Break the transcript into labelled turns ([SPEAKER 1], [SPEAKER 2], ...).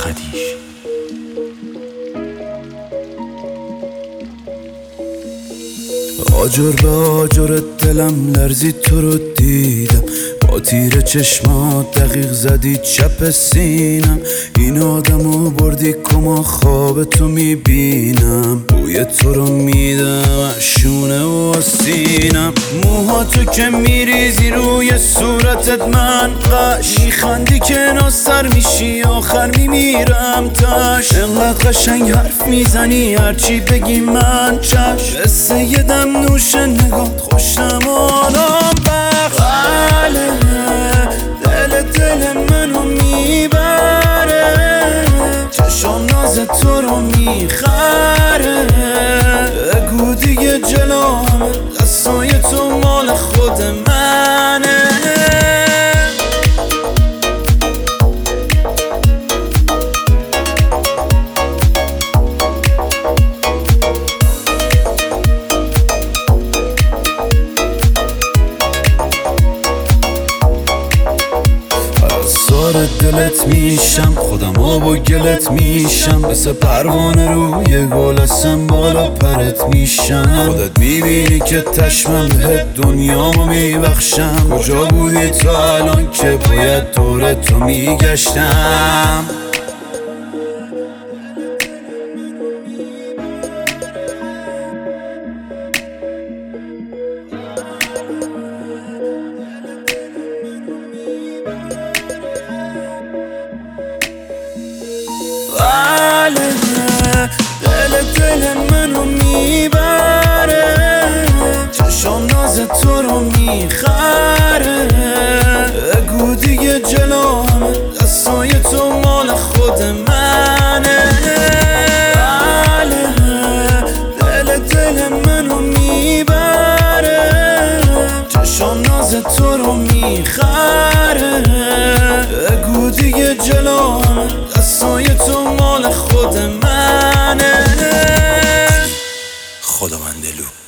[SPEAKER 1] خدیج.
[SPEAKER 2] آجر به آجر دلم لرزید تو رو دیدم، با تیر چشمات دقیق زدی چپ سینم. این آدمو بردی کما خواب تو میبینم، بوی تو رو میدم شونه و سینم. موهاتو که میریزی روی صورتت من قش میخندی که ناصر میشی آخر میمیرم تاش. انقدر قشنگ حرف میزنی هرچی بگی من چش. قصه یه دم نوش نگات خوشم آنام بخش. دل منو میبره، چشم ناز تو رو میخره. بگو دیگه جلومه دستای تو مال خود منه. سار دلت میشم، خودم با گلت میشم. مثل پروانه روی گل هستم بالا پرت میشم. خودت میبینی که تشمم بهت دنیامو میبخشم. کجا بودی تا الان که باید دور تو میگشتم. دل منو میبره، چشم ناز تو رو میخره. بگو دیگه جلومه دستای تو مال خود منه. دل منو میبره، چشم ناز تو رو میخره. بگو دیگه جلومه دستای تو مال خود منه.
[SPEAKER 1] خداوند دلو.